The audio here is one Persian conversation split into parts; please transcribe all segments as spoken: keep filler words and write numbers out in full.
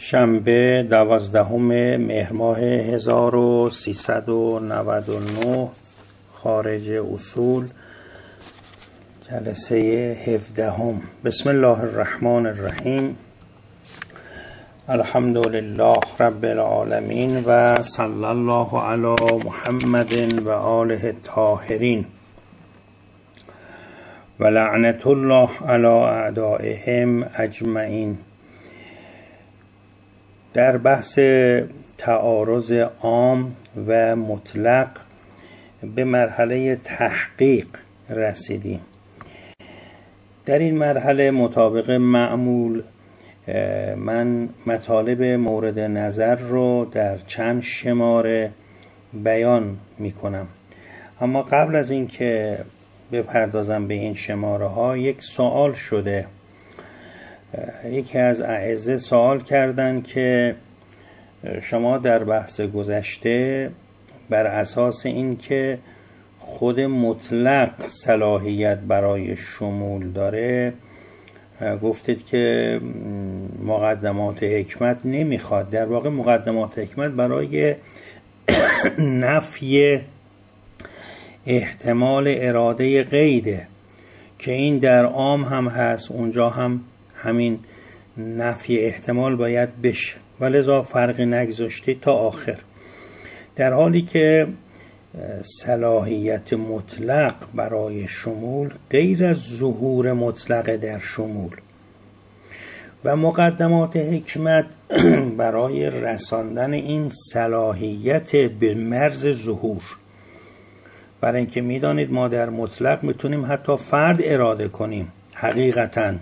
شنبه دوازدهم مهر ماه هزار و سیصد و نود و نه خارج اصول جلسه هفدهم. بسم الله الرحمن الرحیم. الحمد لله رب العالمین و صلی الله علی محمد و آله الطاهرین و لعنت الله علی اعدائهم اجمعین. در بحث تعارض عام و مطلق به مرحله تحقیق رسیدیم. در این مرحله مطابق معمول من مطالب مورد نظر رو در چند شماره بیان می کنم. اما قبل از این که بپردازم به این شماره ها، یک سوال شده. یکی از اعزه سوال کردن که شما در بحث گذشته بر اساس این که خود مطلق صلاحیت برای شمول داره گفتید که مقدمات حکمت نمیخواد. در واقع مقدمات حکمت برای نفی احتمال اراده قیده که این در عام هم هست، اونجا هم همین نفی احتمال باید بشه و لذا فرقی نگذاشتی تا آخر. در حالی که صلاحیت مطلق برای شمول غیر از ظهور مطلق در شمول و مقدمات حکمت برای رساندن این صلاحیت به مرز ظهور. برای اینکه میدانید ما در مطلق میتونیم حتی فرد اراده کنیم. حقیقتاً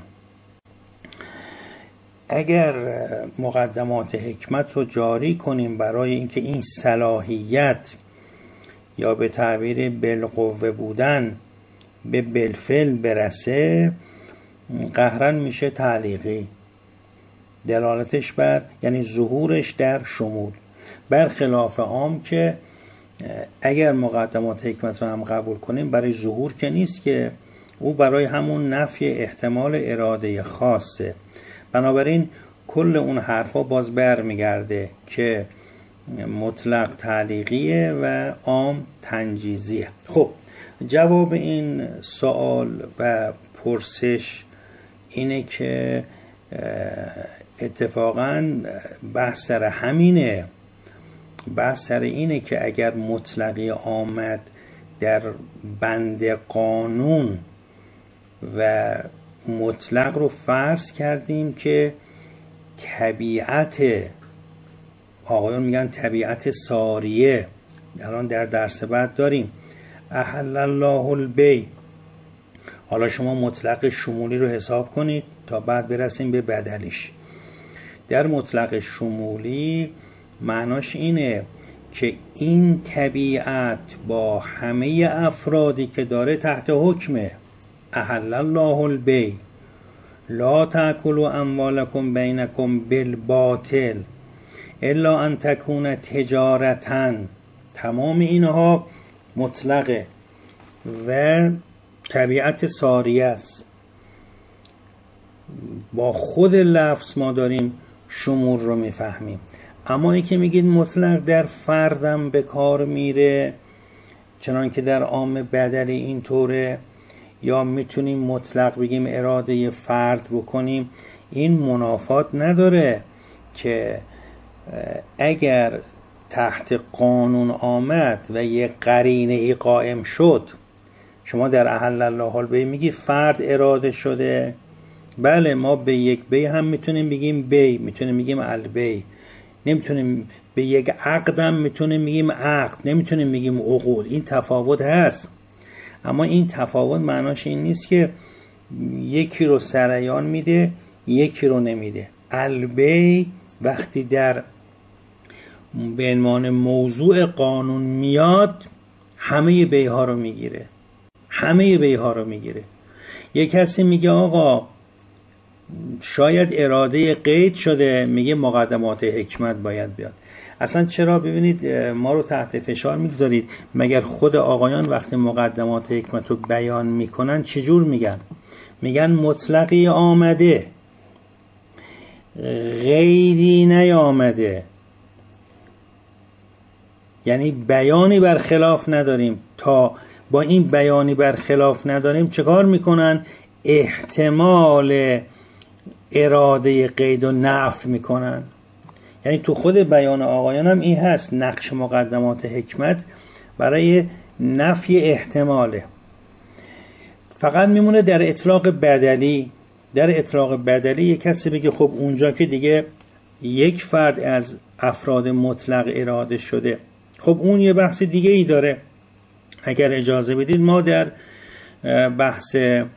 اگر مقدمات حکمت رو جاری کنیم برای اینکه این صلاحیت یا به تعبیر بالقوه بودن به بالفعل برسه، قهرن میشه تعلیقی. دلالتش بر یعنی ظهورش در شمول، برخلاف عام که اگر مقدمات حکمت رو هم قبول کنیم برای ظهور که نیست، که او برای همون نفی احتمال اراده خاصه. بنابراین کل اون حرفا باز برمیگرده که مطلق تعلیقیه و عام تنجیزیه. خب جواب این سوال و پرسش اینه که اتفاقاً بحث سر همینه. بحث سر اینه که اگر مطلقی آمد در بند قانون و مطلق رو فرض کردیم که طبیعت، آقایون میگن طبیعت ساریه، الان در درس بعد داریم احل الله البیع. حالا شما مطلق شمولی رو حساب کنید تا بعد برسیم به بدلیش. در مطلق شمولی معناش اینه که این طبیعت با همه افرادی که داره تحت حکمه. احل الله البیع لا تأکلوا اموالکم بینکم بالباطل الا ان تکون تجارتا. تمام اینها مطلقه و طبیعت ساریه است. با خود لفظ ما داریم شمول رو میفهمیم. اما این که میگید مطلق در فردم به کار میره چنان که در عام بدلی اینطوره، یا میتونیم مطلق بگیم اراده فرد بکنیم، این منافات نداره که اگر تحت قانون آمد و یک قرینه ای قائم شد، شما در احل الله البیع میگی فرد اراده شده، بله ما به یک بیع هم میتونیم بگیم بیع، میتونیم بگیم البیع، نمیتونیم به یک عقد هم میتونیم بگیم عقد، نمیتونیم بگیم عقود. این تفاوت هست. اما این تفاوت معناش این نیست که یکی رو سریان میده یکی رو نمیده. البیع وقتی در به عنوان موضوع قانون میاد همه بیع ها رو میگیره، همه بیع ها رو میگیره. یک کسی میگه آقا شاید اراده قید شده، میگه مقدمات حکمت باید بیاد. اصلا چرا؟ ببینید ما رو تحت فشار میگذارید. مگر خود آقایان وقتی مقدمات حکمت رو بیان میکنن چجور میگن؟ میگن مطلقی آمده، غیری نیامده، یعنی بیانی برخلاف نداریم. تا با این بیانی برخلاف نداریم چه کار میکنن؟ احتمال اراده قید و نفی میکنن. یعنی تو خود بیان آقایان هم این هست، نقش مقدمات حکمت برای نفی احتماله. فقط میمونه در اطلاق بدلی. در اطلاق بدلی یک کسی بگه خب اونجا که دیگه یک فرد از افراد مطلق اراده شده، خب اون یه بحث دیگه ای داره. اگر اجازه بدید ما در بحث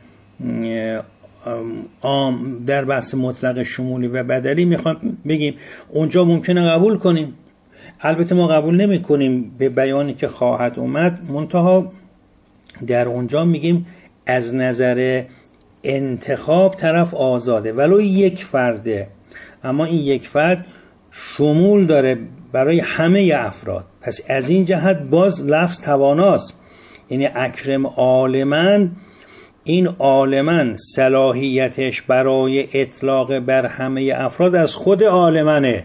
عام، در بحث مطلق شمولی و بدلی میخوام بگیم اونجا ممکنه قبول کنیم، البته ما قبول نمی کنیم به بیانی که خواهد اومد، منتها در اونجا میگیم از نظر انتخاب طرف آزاده، ولو یک فرده، اما این یک فرد شمول داره برای همه افراد. پس از این جهت باز لفظ تواناست. یعنی اکرم عالمن، این عالمن صلاحیتش برای اطلاق بر همه افراد از خود عالمنه.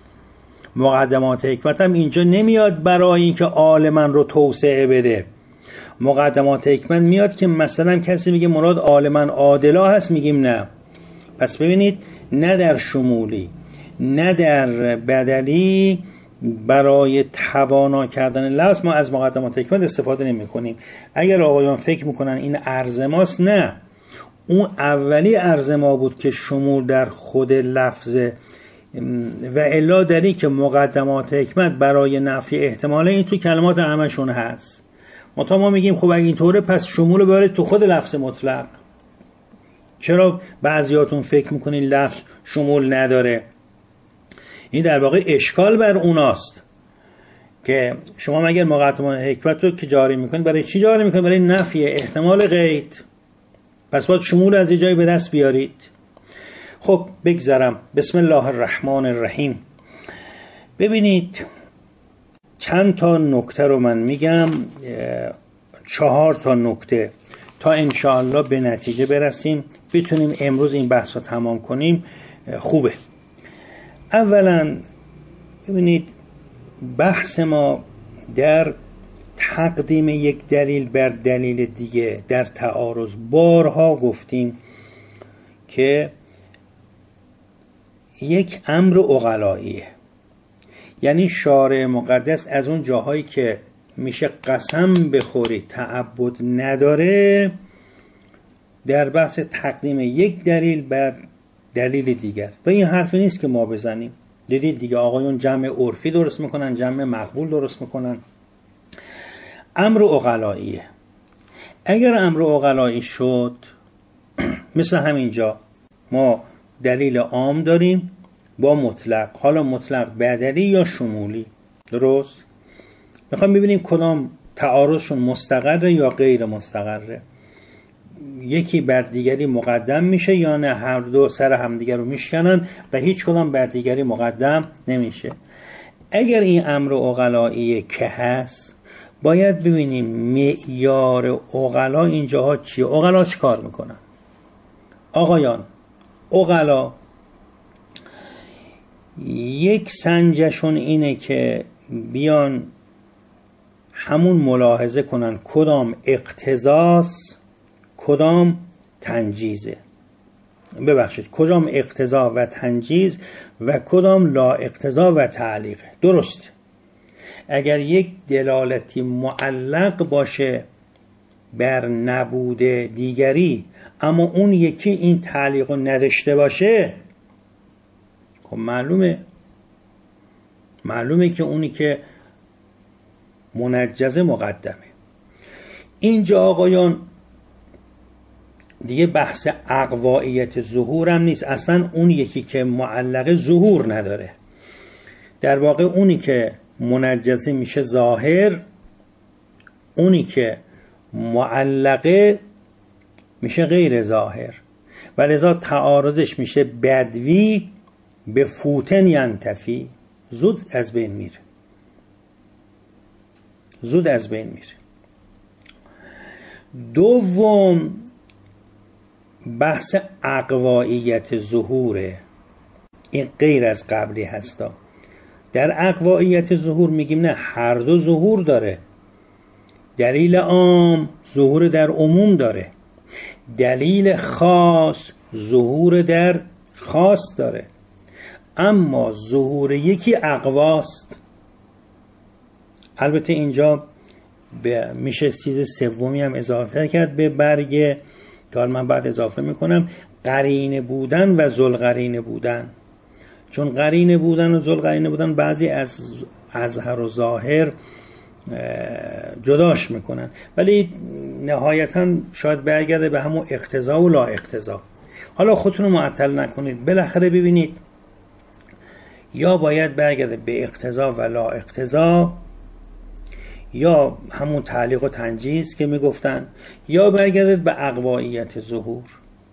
مقدمات حکمت هم اینجا نمیاد برای اینکه عالمن رو توسعه بده. مقدمات حکمت میاد که مثلا کسی میگه مراد عالمن عادلا هست، میگیم نه. پس ببینید، نه در شمولی نه در بدلی برای توانا کردن لفظ ما از مقدمات حکمت استفاده نمی کنیم. اگر آقایان فکر میکنن این عرض ماست، نه، اون اولی عرض ما بود که شمول در خود لفظ، و الا داری که مقدمات حکمت برای نفی احتماله این تو کلمات همشون هست. منتها ما میگیم خب اگه اینطوره پس شمول ببرید تو خود لفظ مطلق. چرا بعضیاتون فکر میکنین لفظ شمول نداره؟ این در واقع اشکال بر اوناست که شما مگر مقدمات حکمت رو که جاری میکنید برای چی جاری میکنید؟ برای نفی احتمال قید. پس باید شمول از یه جایی به دست بیارید. خب بگذرم. بسم الله الرحمن الرحیم. ببینید چند تا نکته رو من میگم، چهار تا نکته، تا انشاءالله به نتیجه برسیم، بتونیم امروز این بحث رو تمام کنیم. خوبه. اولا ببینید، بحث ما در تقدیم یک دلیل بر دلیل دیگه در تعارض، بارها گفتیم که یک امر عقلاییه. یعنی شارع مقدس از اون جاهایی که میشه قسم بخوری تعبد نداره، در بحث تقدیم یک دلیل بر دلیل دیگر. و این حرفی نیست که ما بزنیم. دیدید دیگه آقایون جمع عرفی درست میکنن، جمع مقبول درست میکنن. امر عقلاییه. اگر امر عقلایی شد، مثل همینجا ما دلیل عام داریم با مطلق، حالا مطلق بدلی یا شمولی، درست؟ میخوام ببینیم کدام تعارضشون مستقره یا غیر مستقره، یکی بر دیگری مقدم میشه یا نه هر دو سر همدیگر رو میشکنن و هیچ کدام بر دیگری مقدم نمیشه. اگر این امر عقلایی که هست، باید ببینیم معیار عقلا اینجاها چیه. عقلا چی کار میکنن؟ آقایان، عقلا یک سنجشون اینه که بیان همون ملاحظه کنن کدام اقتضاست کدام تنجیزه. ببخشید، کدام اقتضا و تنجیز و کدام لا اقتضا و تعلیقه. درست. اگر یک دلالتی معلق باشه بر نبود دیگری، اما اون یکی این تعلیق رو نداشته باشه، خب معلومه معلومه که اونی که منجز مقدمه. اینجا آقایان دیگه بحث اقوائیت ظهور هم نیست. اصلا اون یکی که معلقه ظهور نداره. در واقع اونی که منجزه میشه ظاهر، اونی که معلقه میشه غیر ظاهر، و لذا تعارضش میشه بدوی به فوتن ینتفی، زود از بین میره. زود از بین میره. دوم بحث اقوائیت ظهوره. این غیر از قبلی هستا. در اقوائیت ظهور میگیم نه، هر دو ظهور داره. دلیل عام ظهور در عموم داره، دلیل خاص ظهور در خاص داره، اما ظهور یکی اقواست. البته اینجا میشه چیز سومی هم اضافه کرد به برگ که من بعد اضافه میکنم، قرینه بودن و ذوالقرینه بودن. چون قرینه بودن و ذوالقرینه بودن بعضی از اظهر و ظاهر جداش میکنن، ولی نهایتا شاید برگرده به همون اقتضا و لا اقتضا. حالا خودتون رو معطل نکنید، بالاخره ببینید یا باید برگرده به اقتضا و لا اقتضا، یا همون تعلیق و تنجیز که میگفتن، یا برگرده به اقوائیت ظهور.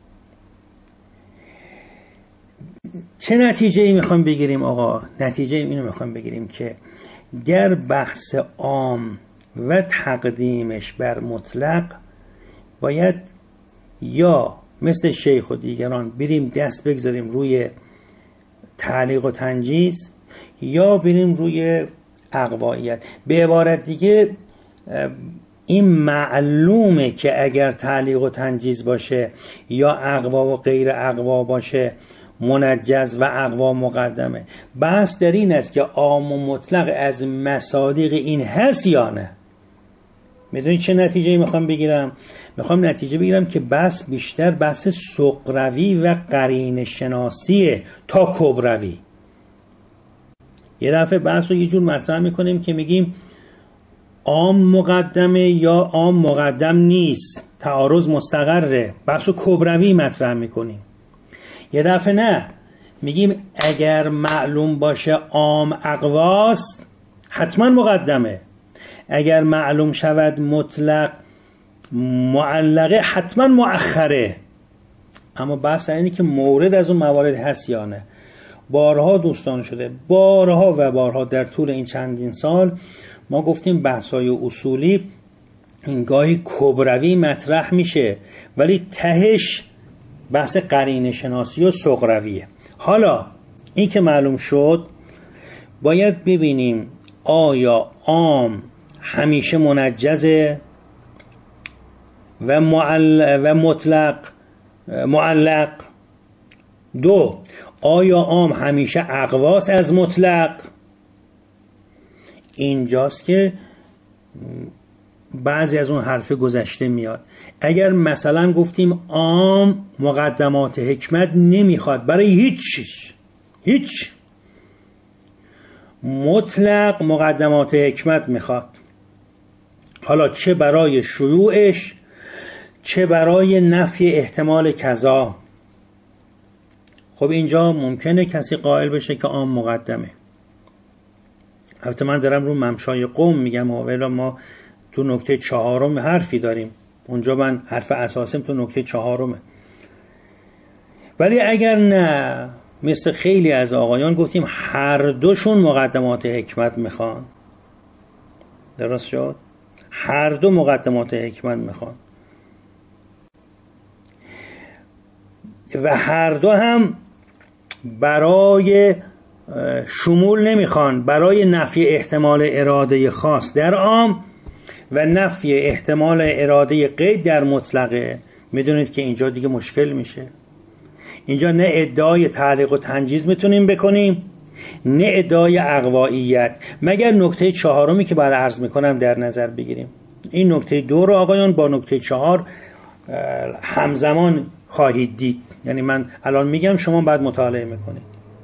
چه نتیجه ای میخوام بگیریم آقا؟ نتیجه اینو میخوام بگیریم که در بحث عام و تقدیمش بر مطلق باید یا مثل شیخ و دیگران بریم دست بگذاریم روی تعلیق و تنجیز، یا بریم روی اقوائیت. به عبارت دیگه این معلومه که اگر تعلیق و تنجیز باشه یا اقوا و غیر اقوا باشه منجز و اقوا مقدمه. بحث در این است که عام و مطلق از مصادیق این هست یا نه. میدونید چه نتیجه‌ای میخوام بگیرم؟ میخوام نتیجه بگیرم که بحث بیشتر بحث سغروی و قرینه شناسیه تا کبروی. یه دفعه بحث رو یه جور مطرح میکنیم که میگیم عام مقدمه یا عام مقدم نیست، تعارض مستقره، بحث رو کبروی مطرح میکنیم. یه دفعه نه، میگیم اگر معلوم باشه عام اقواست حتما مقدمه، اگر معلوم شود مطلق معلقه حتما مؤخره. اما بحث اینه که مورد از اون موارد هست یا نه. بارها دوستان شده، بارها و بارها در طول این چندین سال ما گفتیم بحث‌های اصولی این گاهی کبروی مطرح میشه ولی تهش بحث قرینه شناسی و سغرویه. حالا این که معلوم شد باید ببینیم آیا عام همیشه منجزه و, معل... و مطلق معلق. دو، آیا عام همیشه اقواس از مطلق؟ اینجاست که بعضی از اون حرف گذشته میاد. اگر مثلا گفتیم عام مقدمات حکمت نمیخواد برای هیچ چیز، هیچ، مطلق مقدمات حکمت میخواد، حالا چه برای شیوعش چه برای نفی احتمال کذا. خب اینجا ممکنه کسی قائل بشه که عام مقدمه. البته من دارم رو ممشای قوم میگم، ولی ما تو نکته چهارم حرفی داریم، اونجا من حرف اساسیم تو نکته چهارمه. ولی اگر نه، مثل خیلی از آقایان گفتیم هر دوشون مقدمات حکمت میخوان، درست شد؟ هر دو مقدمات حکمت میخوان و هر دو هم برای شمول نمیخوان، برای نفی احتمال اراده خاص در عام و نفی احتمال اراده قید در مطلقه. میدونید که اینجا دیگه مشکل میشه. اینجا نه ادعای تعلیق و تنجیز میتونیم بکنیم نه ادعای اقوائیت، مگر نکته چهارمی که بعد عرض میکنم در نظر بگیریم. این نکته دو رو آقایان با نکته چهار همزمان خواهید دید، یعنی من الان میگم شما بعد مطالعه میکنید.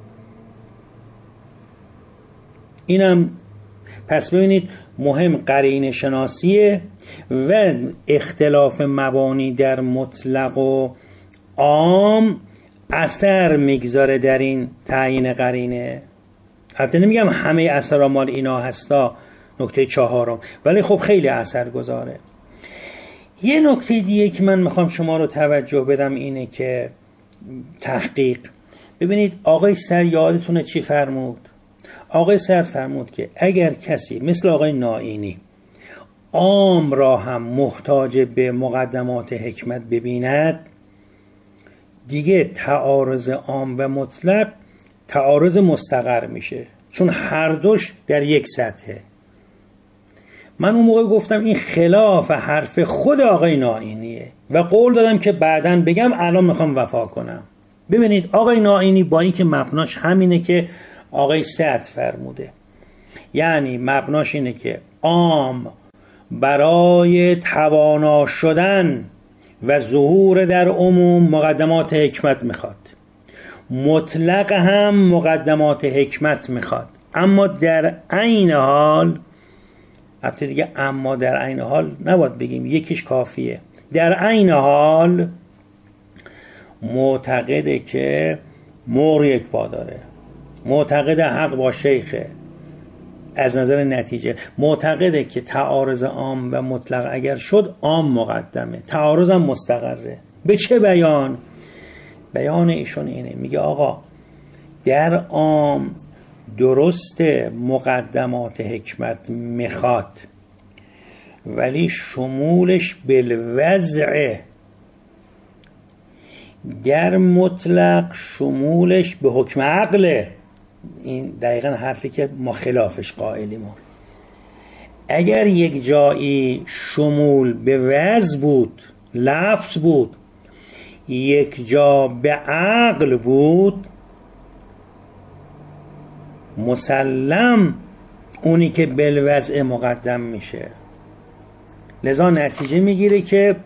اینم پس ببینید مهم قرینه شناسیه و اختلاف مبانی در مطلق و عام اثر میگذاره در این تعیین قرینه. حتی نمیگم همه اثر مال اینا هستا نکته چهارم، ولی خب خیلی اثر گذاره. یه نکته دیگه که من میخوام شما رو توجه بدم اینه که تحقیق. ببینید آقای سر یادتونه چی فرمود؟ آقای سر فرمود که اگر کسی مثل آقای نائینی عام را هم محتاج به مقدمات حکمت ببیند، دیگه تعارض عام و مطلق تعارض مستقر میشه، چون هر دوش در یک سطحه. من اون موقع گفتم این خلاف حرف خود آقای نائینیه و قول دادم که بعداً بگم، الان میخوام وفا کنم. ببینید آقای نائینی با این که مبناش همینه که آقای سعد فرموده، یعنی مبناش اینه که عام برای توانا شدن و ظهور در عموم مقدمات حکمت میخواد، مطلق هم مقدمات حکمت میخواد، اما در عین حال، البته دیگه اما در عین حال نباید بگیم، یکیش کافیه، در عین حال معتقده که مور یک پا داره، معتقد حق با شیخه، از نظر نتیجه معتقده که تعارض عام و مطلق اگر شد عام مقدمه، تعارض هم مستقره. به چه بیان؟ بیان ایشون اینه، میگه آقا در عام درست مقدمات حکمت میخواد ولی شمولش بالوضع، در مطلق شمولش به حکم عقله. این دقیقا حرفی که ما خلافش قائلیم. اگر یک جایی شمول به وضع بود، لفظ بود، یک جا به عقل بود، مسلم اونی که بالوضع مقدم میشه. لذا نتیجه میگیره که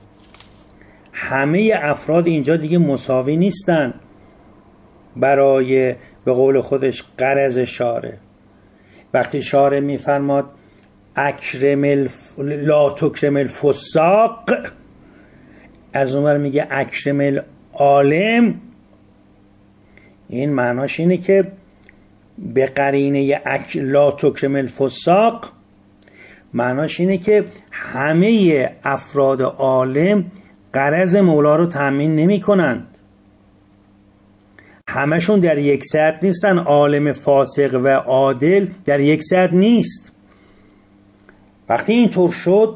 همه افراد اینجا دیگه مساوی نیستن برای به قول خودش غرض شارع. وقتی شارع میفرماد اکرم الف... لا تکرم الفساق، از اونور میگه اکرم العالم، این معناش اینه که به قرینه اک... لا تکرم الفساق معناش اینه که همه افراد عالم غرض مولا رو تامین نمی کنند، همشون در یک سطح نیستن، عالم فاسق و عادل در یک سطح نیست. وقتی اینطور شد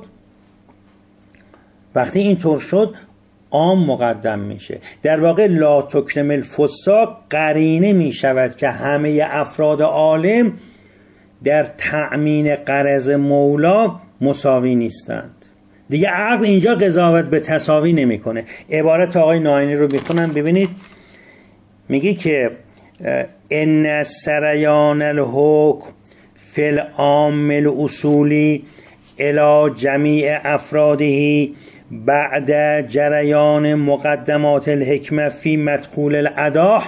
وقتی اینطور شد عام مقدم میشه. در واقع لا تکرم الفساق قرینه میشود که همه افراد عالم در تأمین غرض مولا مساوی نیستند. دیگه عقل اینجا قضاوت به تساوی نمیکنه. عبارت آقای نائینی رو بخونم ببینید، میگه که ان سریان الحکم فی العام الاصولی الی جمیع افراده بعد جریان مقدمات الحکمه فی مدخول الاداء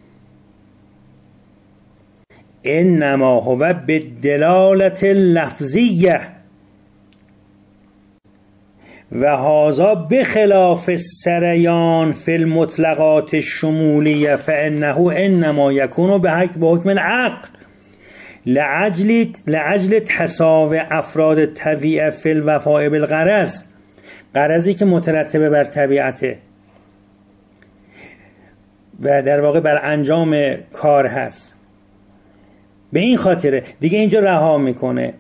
انما هو بالدلالة اللفظیه و هذا بخلاف السریان فی المطلقات الشمولیه فانه انما یکون به حکم العقل لعجل لعجل تساوی افراد الطبیعه فی الوفاء بالغرض، غرضی که مترتبه بر طبیعته و در واقع بر انجام کار هست. به این خاطره دیگه اینجا رها میکنه،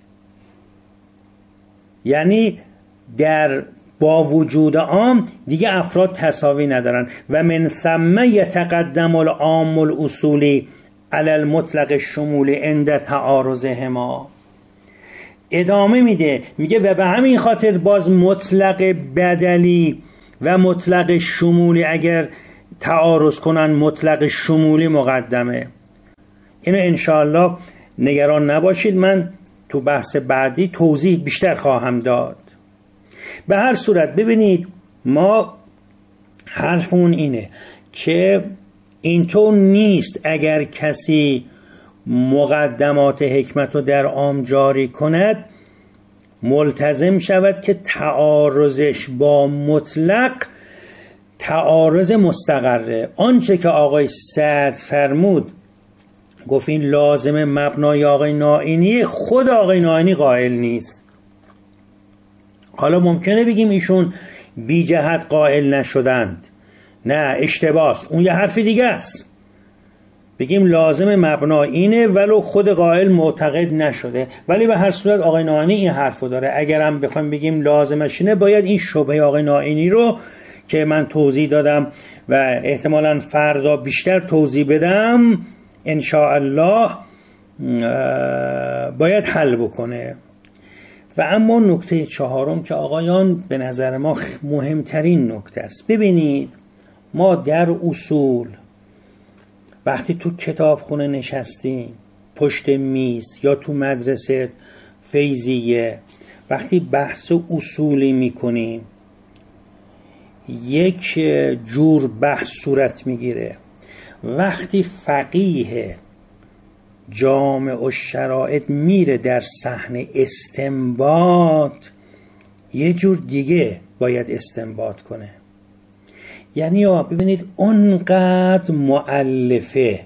یعنی در با وجود عام دیگه افراد تساوی ندارن و من ثم یتقدم العام الاصولی علی المطلق الشمولی عند تعارضهما. ادامه میده میگه و به همین خاطر باز مطلق بدلی و مطلق شمولی اگر تعارض کنن مطلق شمولی مقدمه. اینو انشاءالله نگران نباشید، من تو بحث بعدی توضیح بیشتر خواهم داد. به هر صورت ببینید ما حرفمون اینه که اینطور نیست اگر کسی مقدمات حکمت رو در عام جاری کند ملتزم شود که تعارضش با مطلق تعارض مستقره. آنچه که آقای سعد فرمود گفت این لازم مبنای آقای نائینی، خود آقای نائینی قائل نیست. حالا ممکنه بگیم ایشون بی جهت قائل نشدند، نه اشتباس، اون یه حرف دیگه است. بگیم لازم مبنا اینه ولو خود قائل معتقد نشده، ولی به هر صورت آقای نائینی این حرفو داره. اگر هم بخوایم بگیم لازمش اینه باید این شبهه آقای نائینی رو که من توضیح دادم و احتمالاً فردا بیشتر توضیح بدم ان شاء الله باید حل بکنه. و اما نکته چهارم که آقایان به نظر ما مهمترین نکته است. ببینید ما در اصول وقتی تو کتابخونه نشستیم پشت میز یا تو مدرسه فیضیه وقتی بحث اصولی میکنیم یک جور بحث صورت میگیره. وقتی فقیه جامع الشرائط میره در صحنه استنباط یه جور دیگه باید استنباط کنه. یعنی یا ببینید اونقدر مؤلفه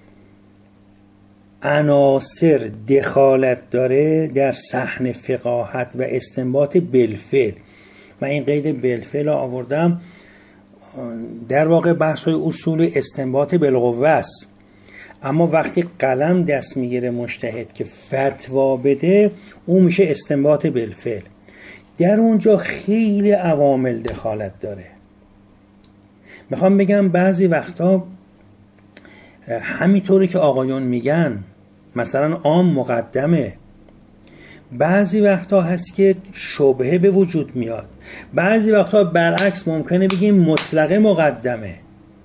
عناصر دخالت داره در صحنه فقاهت و استنباط بالفعل. من این قید بالفعل رو آوردم، در واقع بحث های اصول استنباط بالقوه است، اما وقتی قلم دست میگیره مجتهد که فتوا بده اون میشه استنباط بالفعل. در اونجا خیلی عوامل دخالت داره. میخوام بگم بعضی وقتا همینطوری که آقایون میگن مثلا عام مقدمه، بعضی وقتا هست که شبهه به وجود میاد، بعضی وقتا برعکس ممکنه بگیم مطلقه مقدمه.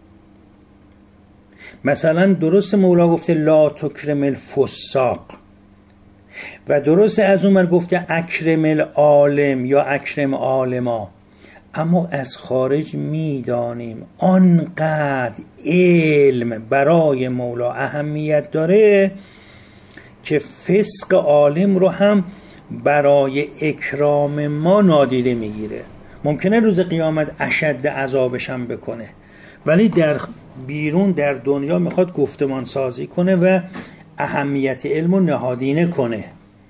مثلا درست مولا گفته لا تکرم الفساق و درست از اون ور گفته اکرم العالم یا اکرم عالما، اما از خارج میدانیم آنقدر علم برای مولا اهمیت داره که فسق عالم رو هم برای اکرام ما نادیده میگیره. ممکنه روز قیامت اشد عذابش هم بکنه، ولی در بیرون در دنیا میخواد گفتمان سازی کنه و اهمیت علم رو نهادینه کنه.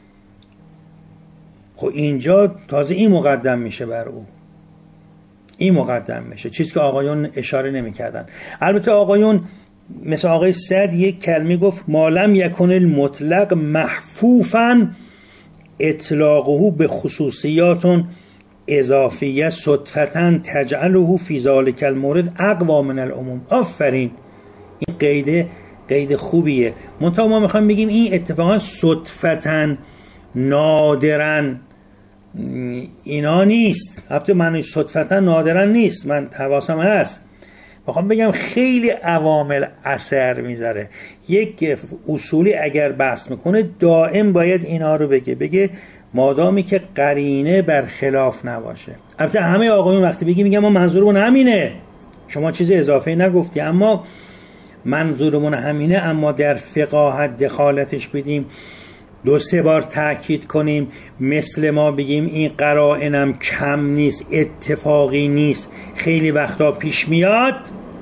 خب اینجا تازه این مقدم میشه بر او، این مقدم میشه، چیزی که آقایون اشاره نمی کردن. البته آقایون مثل آقای سعد یک کلمه گفت مالم یکن المطلق محفوفا اطلاقه به خصوصیات اضافیه صدفتا تجعله فی ذلک المورد اقوا من العموم. آفرین، این قید قید خوبیه. منتها ما میخوایم بگیم این اتفاقا صدفتا نادرا اینا نیست. البته معنی صدفتا نادرا نیست، من حواسم هست، میخوام بگم خیلی عوامل اثر میذاره. یک اصولی اگر بحث میکنه دائم باید اینا رو بگه بگه مادامی که قرینه بر خلاف نباشه. البته همه آقایون وقتی بگی میگم ما منظورمون همینه، شما چیز اضافه نگفتی، اما منظورمون همینه، اما در فقاهت دخالتش بدیم، دو سه بار تأکید کنیم، مثل ما بگیم این قرائنم کم نیست، اتفاقی نیست، خیلی وقتا پیش میاد،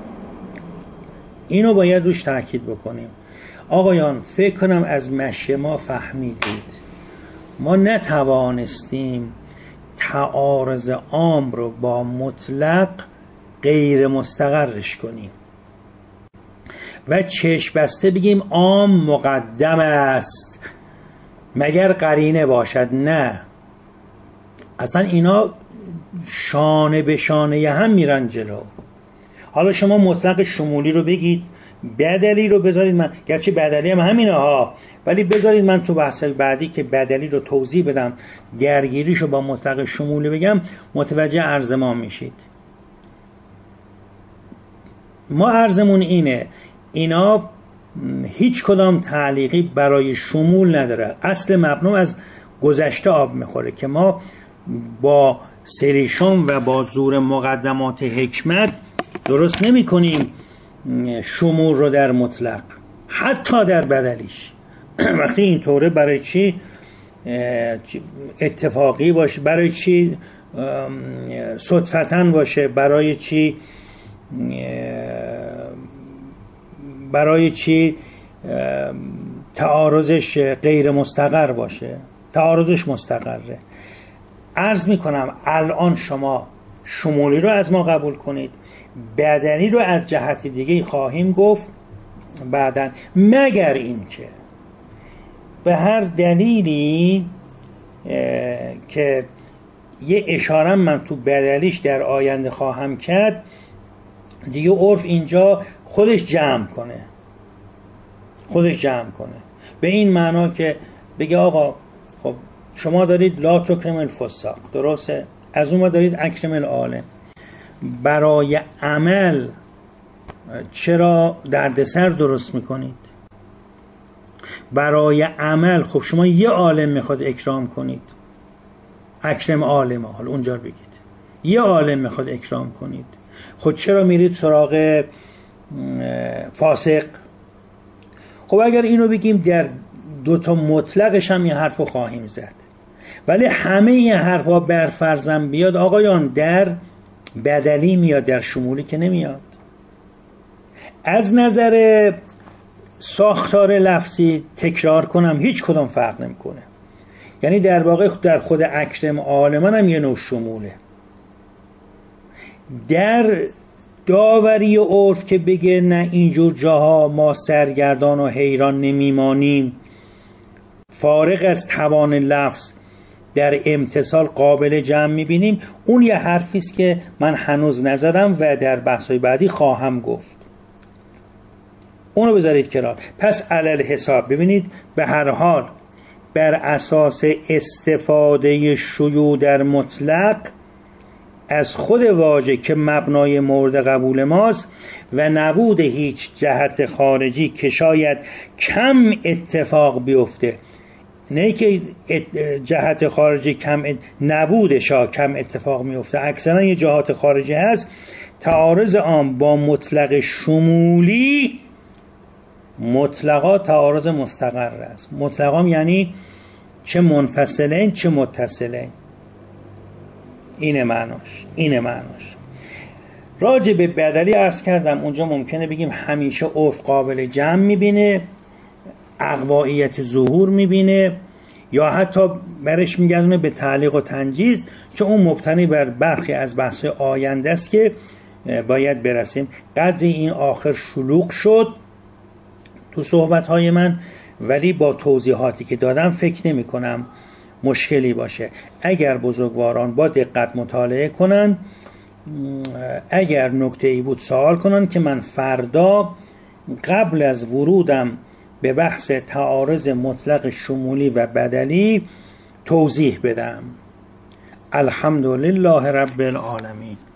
اینو باید روش تأکید بکنیم. آقایان فکر کنم از مشی ما فهمیدید ما نتوانستیم تعارض عام رو با مطلق غیر مستقرش کنیم و چشم بسته بگیم عام مقدم است مگر قرینه باشد. نه، اصلا اینا شانه به شانه هم میرن جلو. حالا شما مطلق شمولی رو بگید، بدلی رو بذارید، من گرچه بدلی هم همینه ها، ولی بذارید من تو بحث بعدی که بدلی رو توضیح بدم درگیریشو با مطلق شمولی بگم متوجه عرض ما میشید. ما عرضمون اینه اینا هیچ کدام تعلیقی برای شمول نداره، اصل مبنی از گذشته آب میخوره که ما با سریشون و با زور مقدمات حکمت درست نمی کنیم شمول رو در مطلق، حتی در بدلیش. وقتی اینطوره برای چی اتفاقی باشه، برای چی صدفتن باشه، برای چی برای چی تعارضش غیر مستقر باشه، تعارضش مستقره. عرض میکنم الان شما شمولی رو از ما قبول کنید، بدنی رو از جهت دیگه خواهیم گفت بعدن، مگر این که به هر دلیلی که یه اشاره من تو بدلیش در آینده خواهم کرد، دیگه عرف اینجا خودش جمع کنه خودش جمع کنه به این معنا که بگه آقا خب شما دارید لا تکرم الفساق، درسته؟ از اون ما دارید اکرم العالم. برای عمل چرا دردسر درست میکنید؟ برای عمل خب شما یه عالم میخواد اکرام کنید، اکرم عالم، حالا اونجا بگید یه عالم میخواد اکرام کنید، خود چرا میرید سراغ فاسق؟ خب اگر اینو بگیم در دوتا مطلقش هم یه حرفو خواهیم زد، ولی همه این حرفا بر فرضم بیاد آقایان در بدلی میاد، در شمولی که نمیاد. از نظر ساختار لفظی تکرار کنم هیچ کدام فرق نمیکنه، یعنی در واقع در خود اکرم عالمان هم یه نوع شموله. در داوری و عرف که بگه نه اینجور جاها ما سرگردان و حیران نمیمانیم، فارغ از توان لفظ در امتصال قابل جمع میبینیم، اون یه حرفیست که من هنوز نزدم و در بحث‌های بعدی خواهم گفت، اونو بذارید کنار. پس علل حساب ببینید به هر حال بر اساس استفاده شیوع در مطلق از خود واژه که مبنای مورد قبول ماست و نبود هیچ جهت خارجی که شاید کم اتفاق بیفته، نه که جهت خارجی کم نبودش ها کم اتفاق میفته، اکثرا یه جهات خارجی هست، تعارض آن با مطلق شمولی مطلقا تعارض مستقر است. مطلقا یعنی چه منفصلین چه متصلین، اینه معناش اینه معناش راجع به بدلی عرض کردم اونجا ممکنه بگیم همیشه عرف قابل جمع میبینه، اقوائیت ظهور میبینه، یا حتی برش میگردونه به تعلیق و تنجیز، چون اون مبتنی بر برخی از بحث آینده است که باید برسیم. قدر این آخر شلوغ شد تو صحبت‌های من، ولی با توضیحاتی که دادم فکر نمی کنم مشکلی باشه. اگر بزرگواران با دقت مطالعه کنن، اگر نکته‌ای بود سوال کنن که من فردا قبل از ورودم به بحث تعارض مطلق شمولی و بدلی توضیح بدم. الحمدلله رب العالمین.